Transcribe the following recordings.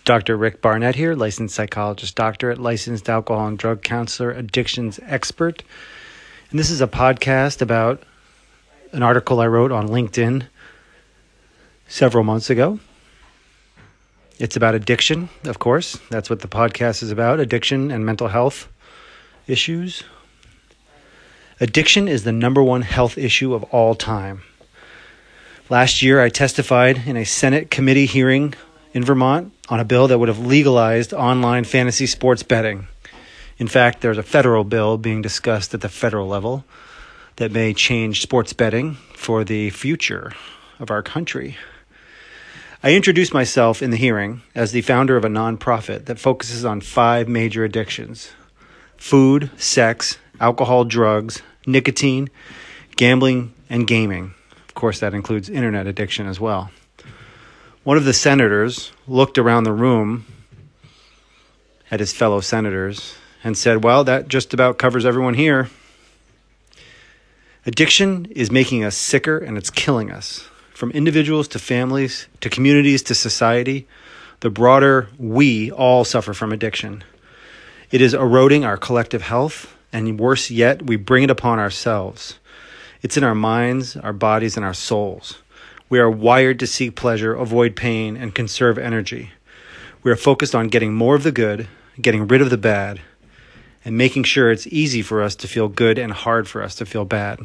Dr. Rick Barnett here, licensed psychologist, doctorate, licensed alcohol and drug counselor, addictions expert. And this is a podcast about an article I wrote on LinkedIn several months ago. It's about addiction, of course. That's what the podcast is about, addiction and mental health issues. Addiction is the number one health issue of all time. Last year, I testified in a Senate committee hearing in Vermont on a bill that would have legalized online fantasy sports betting. In fact, there's a federal bill being discussed at the federal level that may change sports betting for the future of our country. I introduced myself in the hearing as the founder of a nonprofit that focuses on 5 major addictions: food, sex, alcohol, drugs, nicotine, gambling, and gaming. Of course, that includes internet addiction as well. One of the senators looked around the room at his fellow senators and said, well, that just about covers everyone here. Addiction is making us sicker and it's killing us. From individuals to families to communities to society, the broader we all suffer from addiction. It is eroding our collective health, and worse yet, we bring it upon ourselves. It's in our minds, our bodies, and our souls. We are wired to seek pleasure, avoid pain, and conserve energy. We are focused on getting more of the good, getting rid of the bad, and making sure it's easy for us to feel good and hard for us to feel bad.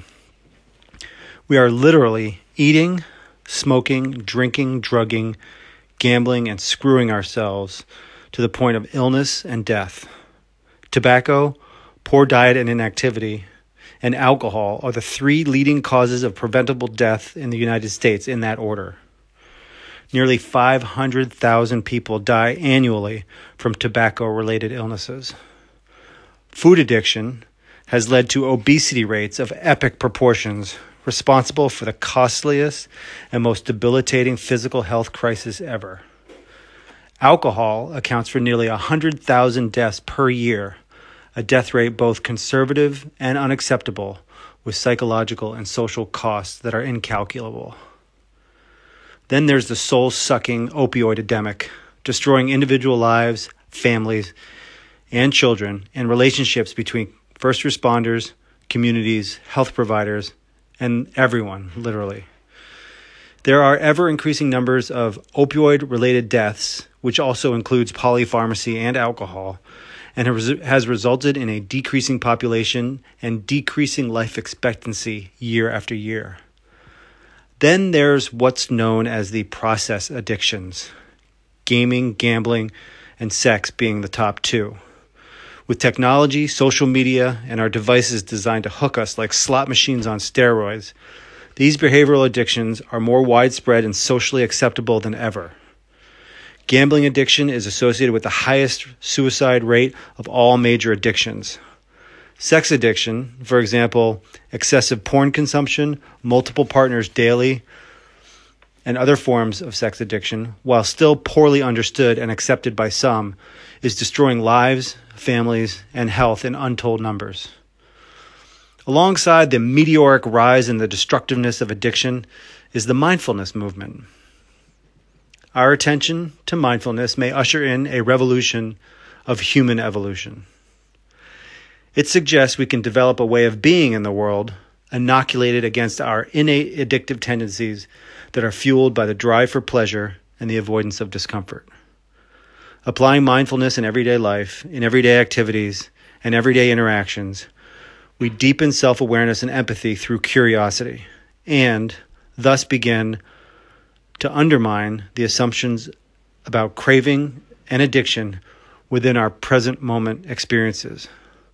We are literally eating, smoking, drinking, drugging, gambling, and screwing ourselves to the point of illness and death. Tobacco, poor diet and inactivity, and alcohol are the 3 leading causes of preventable death in the United States in that order. Nearly 500,000 people die annually from tobacco-related illnesses. Food addiction has led to obesity rates of epic proportions, responsible for the costliest and most debilitating physical health crisis ever. Alcohol accounts for nearly 100,000 deaths per year, a death rate both conservative and unacceptable, with psychological and social costs that are incalculable. Then there's the soul-sucking opioid epidemic, destroying individual lives, families, and children, and relationships between first responders, communities, health providers, and everyone, literally. There are ever-increasing numbers of opioid-related deaths, which also includes polypharmacy and alcohol, and has resulted in a decreasing population and decreasing life expectancy year after year. Then there's what's known as the process addictions, gaming, gambling, and sex being the top 2. With technology, social media, and our devices designed to hook us like slot machines on steroids, these behavioral addictions are more widespread and socially acceptable than ever. Gambling addiction is associated with the highest suicide rate of all major addictions. Sex addiction, for example, excessive porn consumption, multiple partners daily, and other forms of sex addiction, while still poorly understood and accepted by some, is destroying lives, families, and health in untold numbers. Alongside the meteoric rise in the destructiveness of addiction is the mindfulness movement. Our attention to mindfulness may usher in a revolution of human evolution. It suggests we can develop a way of being in the world inoculated against our innate addictive tendencies that are fueled by the drive for pleasure and the avoidance of discomfort. Applying mindfulness in everyday life, in everyday activities, and everyday interactions, we deepen self-awareness and empathy through curiosity, and thus begin to undermine the assumptions about craving and addiction within our present moment experiences.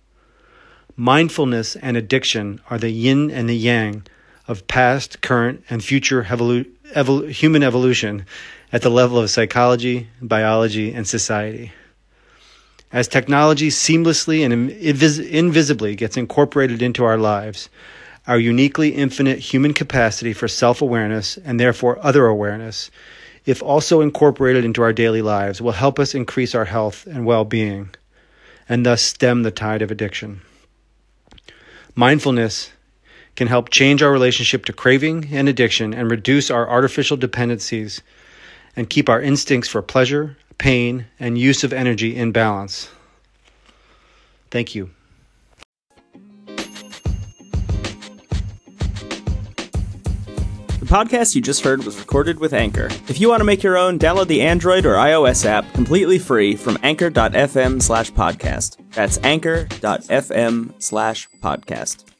Mindfulness and addiction are the yin and the yang of past, current, and future human evolution at the level of psychology, biology, and society. As technology seamlessly and invisibly gets incorporated into our lives, our uniquely infinite human capacity for self-awareness and therefore other awareness, if also incorporated into our daily lives, will help us increase our health and well-being, and thus stem the tide of addiction. Mindfulness can help change our relationship to craving and addiction and reduce our artificial dependencies and keep our instincts for pleasure, pain, and use of energy in balance. Thank you. The podcast you just heard was recorded with Anchor. If you want to make your own, download the Android or iOS app completely free from anchor.fm/podcast. That's anchor.fm/podcast.